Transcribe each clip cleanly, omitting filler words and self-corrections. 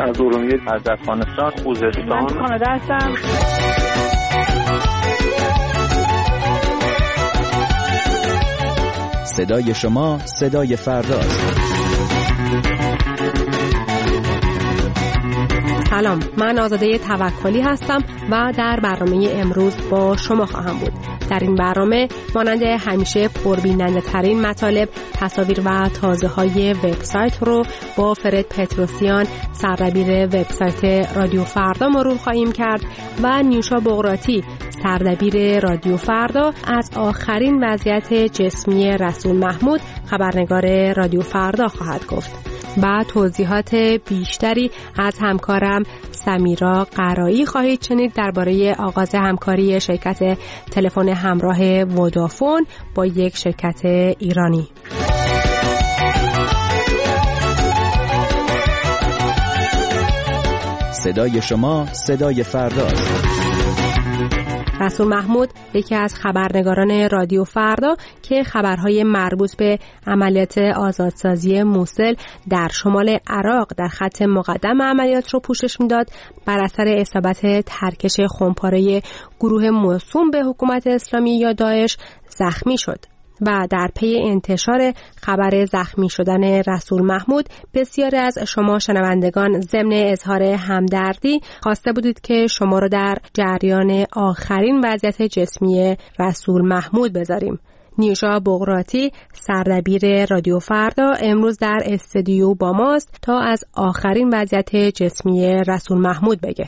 از ارومیه، از افغانستان، خوزستان. من کانادا هستم. صدای شما صدای فرداست. سلام، من آزاده توکلی هستم و در برنامه امروز با شما خواهم بود. در این برنامه مانند همیشه پربیننده ترین مطالب، تصاویر و تازه های وبسایت رو با فرد پتروسیان، سردبیر وبسایت رادیو فردا مرور خواهیم کرد و نیوشا بغراتی، سردبیر رادیو فردا، از آخرین وضعیت جسمی رسول محمود، خبرنگار رادیو فردا خواهد گفت. و توضیحات بیشتری از همکارم سمیرا قرایی خواهید شنید درباره آغاز همکاری شرکت تلفن همراه ودافون با یک شرکت ایرانی. صدای شما صدای فرداست. رسول محمود یکی از خبرنگاران رادیو فردا که خبرهای مربوط به عملیات آزادسازی موصل در شمال عراق در خط مقدم عملیات رو پوشش میداد، بر اثر اصابت ترکش خمپاره گروه موسوم به حکومت اسلامی یا داعش زخمی شد. و در پی انتشار خبر زخمی شدن رسول محمود، بسیاری از شما شنوندگان ضمن اظهار همدردی خواسته بودید که شما رو در جریان آخرین وضعیت جسمی رسول محمود بذاریم. نیوشا بغراتی، سردبیر رادیو فردا، امروز در استودیو با ماست تا از آخرین وضعیت جسمی رسول محمود بگه.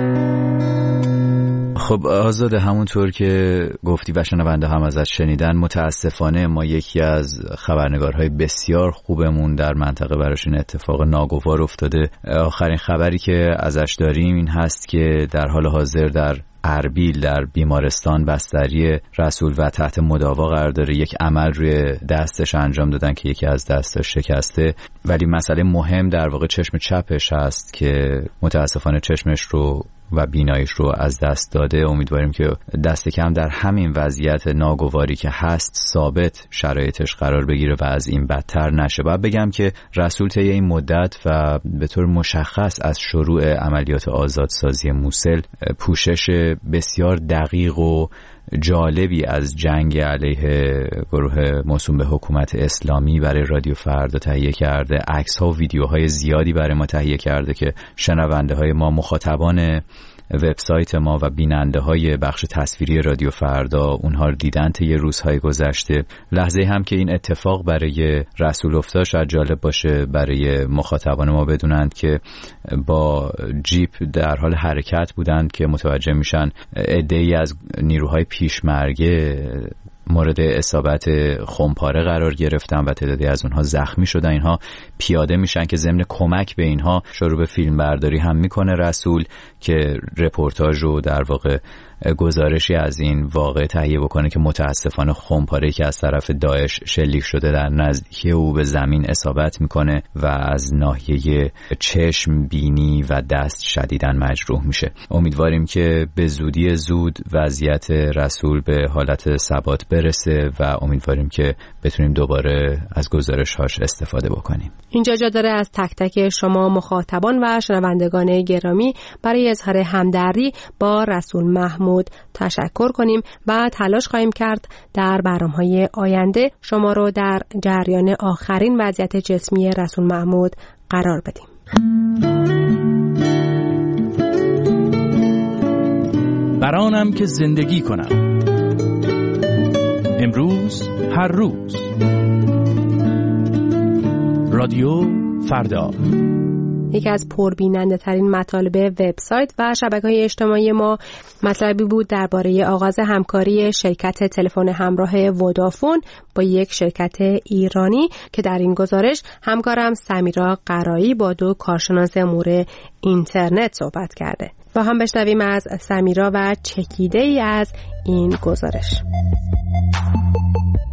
خب آزاده، همونطور که گفتی و شنونده هم ازش شنیدن، متاسفانه ما یکی از خبرنگارهای بسیار خوبمون در منطقه براش این اتفاق ناگوار افتاده. آخرین خبری که ازش داریم این هست که در حال حاضر در اربیل در بیمارستان بستری رسول و تحت مداوا قرار داره. یک عمل روی دستش انجام دادن که یکی از دستش شکسته، ولی مسئله مهم در واقع چشم چپش هست که متاسفانه چشمش رو و بیناییش رو از دست داده. امیدواریم که دست کم در همین وضعیت ناگواری که هست ثابت شرایطش قرار بگیره و از این بدتر نشه. باید بگم که رسول طی این مدت و به طور مشخص از شروع عملیات آزادسازی موصل پوشش بسیار دقیق و جالبی از جنگ علیه گروه موسوم به حکومت اسلامی برای رادیو فردا تهیه کرده. عکس‌ها و ویدیوهای زیادی برای ما تهیه کرده که شنونده های ما، مخاطبان وبسایت ما و بیننده های بخش تصویری رادیو فردا اونها رو دیدن طی روزهای گذشته. لحظه هم که این اتفاق برای رسول افتاد شاید جالب باشه برای مخاطبان ما بدونند که با جیپ در حال حرکت بودند که متوجه میشن عده‌ای از نیروهای پیشمرگه مورد اصابت خمپاره قرار گرفتن و تعدادی از اونها زخمی شدن. اینها پیاده میشن که ضمن کمک به اینها شروع به فیلم برداری هم میکنه رسول که رپورتاج رو در واقع گزارشی از این واقعه تهیه بکنه که متاسفانه خمپاره‌ای که از طرف داعش شلیک شده در نزدیکی او به زمین اصابت میکنه و از ناحیه چشم، بینی و دست شدیداً مجروح میشه. امیدواریم که به زودی زود وضعیت رسول به حالت ثبات برسه و امیدواریم که بتونیم دوباره از گزارش‌هاش استفاده بکنیم. اینجا جا داره از تک تک شما مخاطبان و شنوندگان گرامی برای اظهار همدردی با رسول محمود تشکر کنیم و تلاش خواهیم کرد در برنامه‌های آینده شما رو در جریان آخرین وضعیت جسمی رسول محمود قرار بدیم. برانم که زندگی کنم، امروز هر روز. رادیو فردا. یکی از پربیننده ترین مطالب وبسایت و شبکه‌های اجتماعی ما مطلبی بود درباره آغاز همکاری شرکت تلفن همراه ودافون با یک شرکت ایرانی که در این گزارش همکارم سمیرا قرایی با دو کارشناس امور اینترنت صحبت کرده. با هم بشنویم از سمیرا و چکیده ای از این گزارش.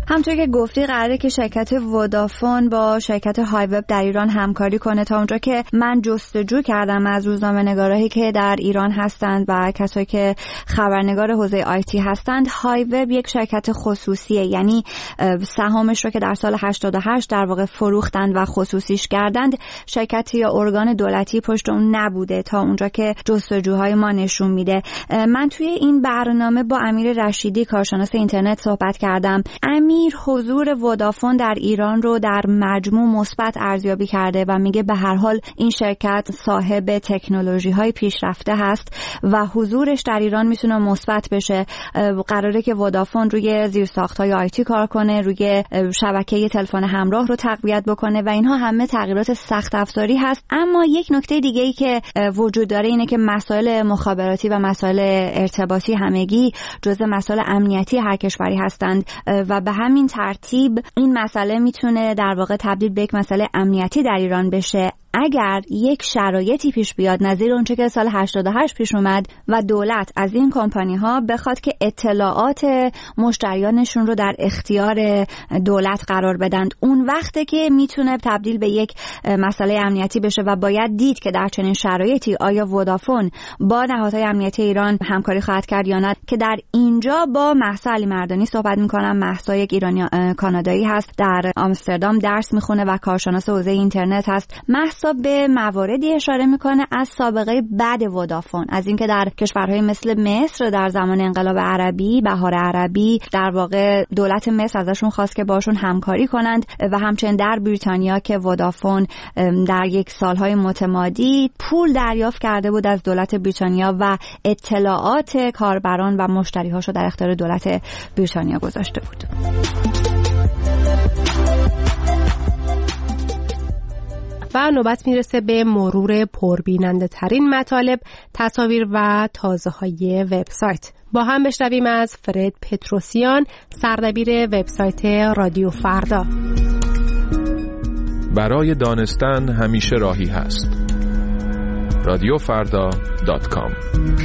همونطور که گفتی قراره که شرکت ودافون با شرکت های وب در ایران همکاری کنه. تا اونجا که من جستجو کردم از روزنامه‌نگارایی که در ایران هستند و کسایی که خبرنگار حوزه آیتی هستند، های وب یک شرکت خصوصیه، یعنی سهامش رو که در سال 88 در واقع فروختند و خصوصیش کردند، شرکتی یا ارگان دولتی پشت اون نبوده تا اونجا که جستجوهای ما نشون میده. من توی این برنامه با امیر رشیدی کارشناس اینترنت صحبت کردم. امیر حضور ودافون در ایران رو در مجموع مثبت ارزیابی کرده و میگه به هر حال این شرکت صاحب تکنولوژی‌های پیشرفته هست و حضورش در ایران میتونه مثبت بشه. قراره که ودافون روی زیرساخت‌های آیتی کار کنه، روی شبکه تلفن همراه رو تقویت بکنه و اینها همه تغییرات سخت افزاری هست. اما یک نکته دیگه‌ای که وجود داره اینه که مسائل مخابراتی و مسائل ارتباطی همگی جزء مسائل امنیتی هر کشوری هستند و به همین ترتیب این مسئله میتونه در واقع تبدیل به یک مسئله امنیتی در ایران بشه اگر یک شرایطی پیش بیاد نظیر اونچه که سال 88 پیش اومد و دولت از این کمپانی ها بخواد که اطلاعات مشتریانشون رو در اختیار دولت قرار بدن. اون وقته که میتونه تبدیل به یک مسئله امنیتی بشه و باید دید که در چنین شرایطی آیا ودافون با نهادهای امنیتی ایران همکاری خواهد کرد یا نه. که در اینجا با مهسا علیمردانی صحبت میکنم. مهسا یک ایرانی کانادایی هست، در آمستردام درس میخونه و کارشناس حوزه اینترنت هست. به مواردی اشاره میکنه از سابقه بد ودافون، از اینکه در کشورهای مثل مصر در زمان انقلاب عربی، بهار عربی، در واقع دولت مصر ازشون خواست که باشون همکاری کنند و همچنین در بریتانیا که ودافون در یک سالهای متمادی پول دریافت کرده بود از دولت بریتانیا و اطلاعات کاربران و مشتریهاشو در اختیار دولت بریتانیا گذاشته بود. و نوبت میرسه به مرور پربیننده ترین مطالب، تصاویر و تازه های وبسایت. با هم بشنویم از فرد پتروسیان، سردبیر وبسایت رادیو فردا. برای دانستن همیشه راهی هست. radiofarda.com.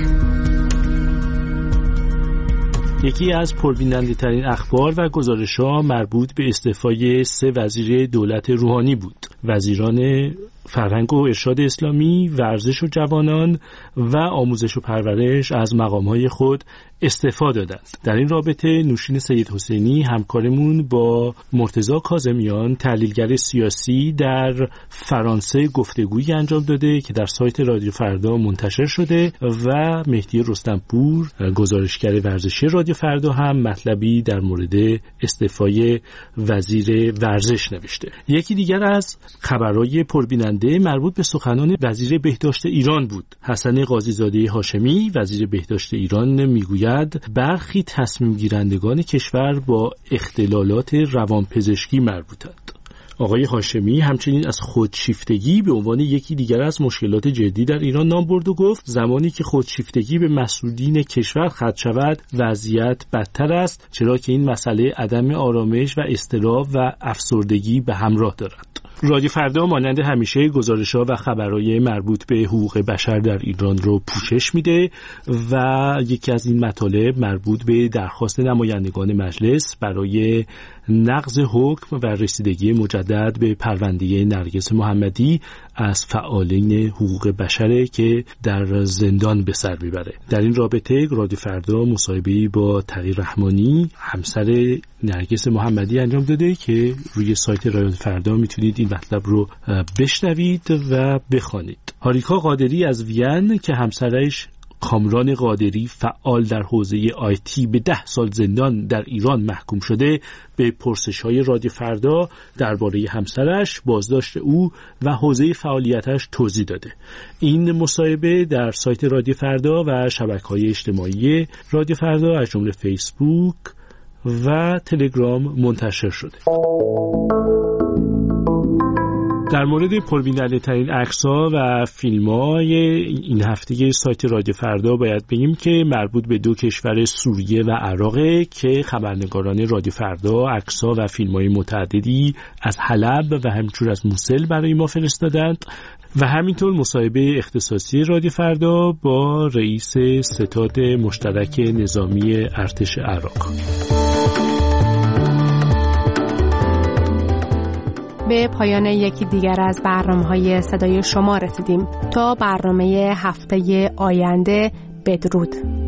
یکی از پربیننده ترین اخبار و گزارش‌ها مربوط به استعفای 3 وزیر دولت روحانی بود. وزیران فرهنگ و ارشاد اسلامی، ورزش و جوانان و آموزش و پرورش از مقام‌های خود استعفا دادند. در این رابطه نوشین سید حسینی همکارمون با مرتضی کاظمیان تحلیلگر سیاسی در فرانسه گفتگویی انجام داده که در سایت رادیو فردا منتشر شده و مهدی رستمپور گزارشگر ورزشی رادیو فردا هم مطلبی در مورد استعفای وزیر ورزش نوشته. یکی دیگر از خبرهای پربیننده مربوط به سخنان وزیر بهداشت ایران بود. حسن قاضی‌زاده هاشمی وزیر بهداشت ایران میگوید برخی تصمیم گیرندگان کشور با اختلالات روانپزشکی مربوطند. آقای هاشمی همچنین از خودشیفتگی به عنوان یکی دیگر از مشکلات جدی در ایران نام برد و گفت زمانی که خودشیفتگی به مسئولین کشور ختم شود وضعیت بدتر است، چرا که این مسئله عدم آرامش و اضطراب و افسردگی به همراه دارد. رادیو فردا مانند همیشه گزارش‌ها و خبرهای مربوط به حقوق بشر در ایران رو پوشش میده و یکی از این مطالب مربوط به درخواست نمایندگان مجلس برای نقض حکم و رسیدگی مجدد به پرونده نرگس محمدی از فعالین حقوق بشره که در زندان به سر میبره. در این رابطه رادیو فردا مصاحبه‌ای با تقی رحمانی همسر نرگس محمدی انجام داده که روی سایت رادیو فردا میتونید این مطلب رو بشنوید و بخوانید. هاریکا قادری از وین که همسرش کامران قادری فعال در حوزه آیتی به 10 سال زندان در ایران محکوم شده به پرسش‌های رادیو فردا درباره همسرش، بازداشت او و حوزه فعالیتش توضیح داده. این مصاحبه در سایت رادیو فردا و شبکه‌های اجتماعی رادیو فردا از جمله فیسبوک و تلگرام منتشر شده. در مورد پربیننده ترین عکس‌ها و فیلم‌های این هفته سایت رادیو فردا باید بگیم که مربوط به 2 کشور سوریه و عراق که خبرنگاران رادیو فردا عکس‌ها و فیلم‌های متعددی از حلب و همچنین از موصل برای ما فرستادند و همینطور مصاحبه اختصاصی رادیو فردا با رئیس ستاد مشترک نظامی ارتش عراق. به پایان یکی دیگر از برنامه‌های صدای شما رسیدیم. تا برنامه هفته آینده، بدرود.